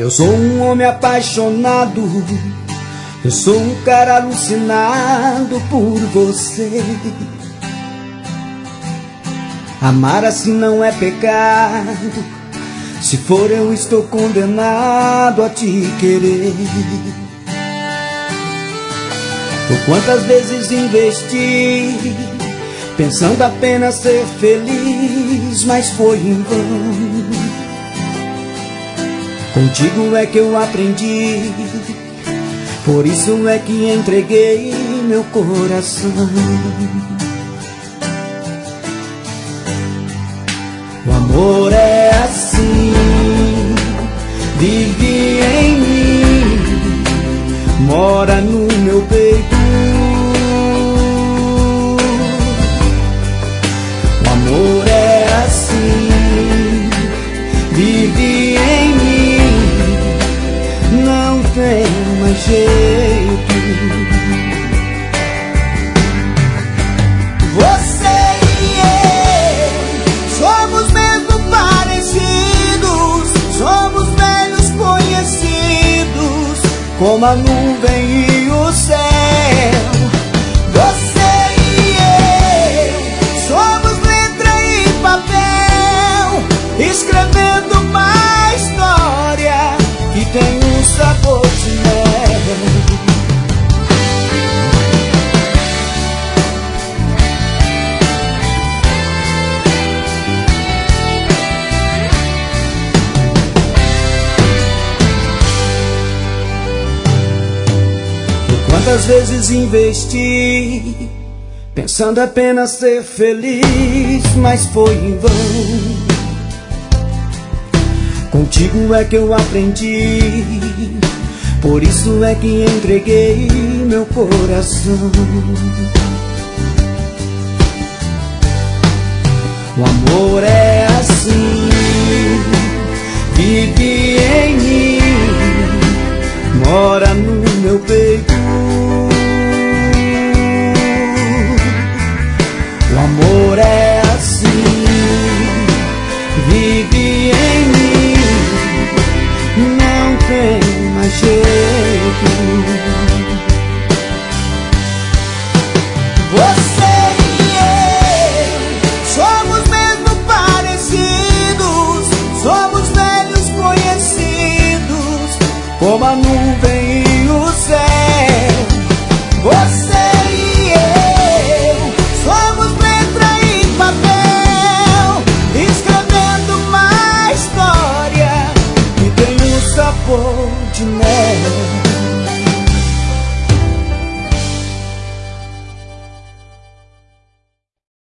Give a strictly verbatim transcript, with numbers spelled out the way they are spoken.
Eu sou um homem apaixonado, eu sou um cara alucinado por você. Amar assim não é pecado, se for eu estou condenado a te querer. Por quantas vezes investi, pensando apenas ser feliz, mas foi em vão. Contigo é que eu aprendi, por isso é que entreguei meu coração. O amor é assim, vive em mim, mora no meu peito. O amor é assim, vive em mim, não tem mais jeito. Você e eu somos mesmo parecidos, somos velhos conhecidos, como a nuvem e o céu. Você e eu somos letra e papel, escrevendo uma história que tem um sabor de mel. Quantas vezes investi, pensando apenas ser feliz, mas foi em vão. Contigo é que eu aprendi, por isso é que entreguei meu coração. O amor é assim, vive em mim, mora no meu peito. O amor é assim, vive em mim, não tem mais jeito. Você e eu somos mesmo parecidos, somos velhos conhecidos, como a nuvem